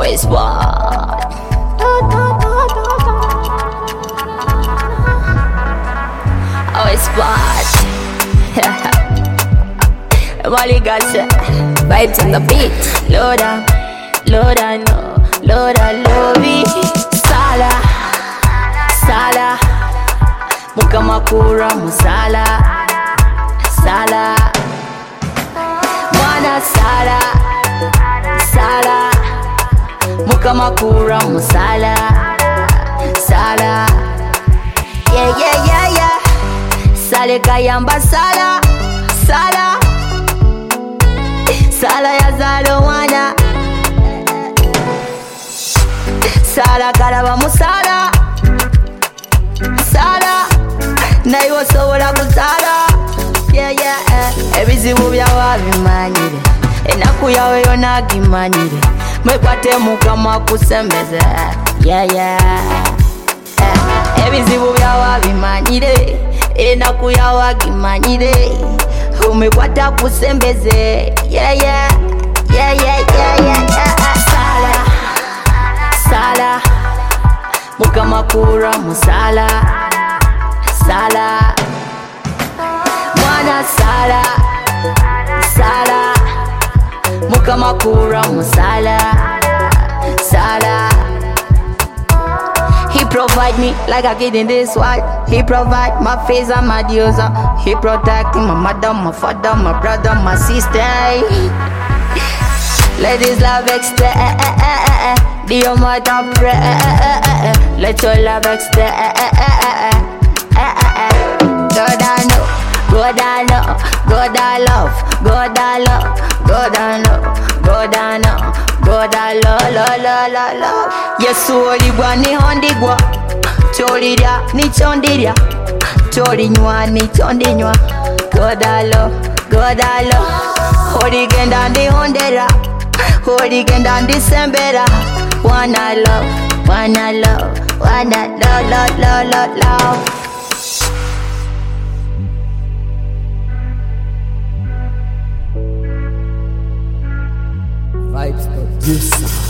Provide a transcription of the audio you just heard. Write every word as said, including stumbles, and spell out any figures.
Always bad. Always bad. Molly got ya. Vibes on the beat. Loda, Loda, no, Loda, Lovi. Sala, Sala. Mukamakura, Musala, Sala. Mwana Sala, Sala. Mukamakura, Musala, Sala. Yeah, yeah, yeah, yeah. Sale kayamba Sala, Sala. Sala ya zalo wana. Sala karaba musala. Sala na iwo sobola kusala. Yeah, yeah, eh. Ebizibu byawe bimanyire, enaku yawe yona gimanyire. Mwekwate Mukama kusembeze. Yeah, yeah, eh. Ebizibu byawe bimanyire, enaku yawe gimanyire. Umekwata kusembeze. Yeah, yeah, yeah, yeah, yeah, yeah, yeah. Sala, Sala. Mukamakura musala, Sala. Mwana Sala, Sala. Mukamakura musala, Sala. He provide me like a kid in this world. He provide my face and my diosa. He protect my mother, my father, my brother, my sister. Let this love extend. The Almighty pray. Let your love extend. God I know, God I know, God I love, God I love, God I know, God I know, God I love, love, love, love, love. Yes, holy one, ni hondigwa. Choridia, ni chondidia. Chorinywa, ni chondinywa. God I love, God I love. Holy genda ni hondera. Holy genda ni sembera. One I love, one I love, one I love, love, love, love, love. Vibes producer.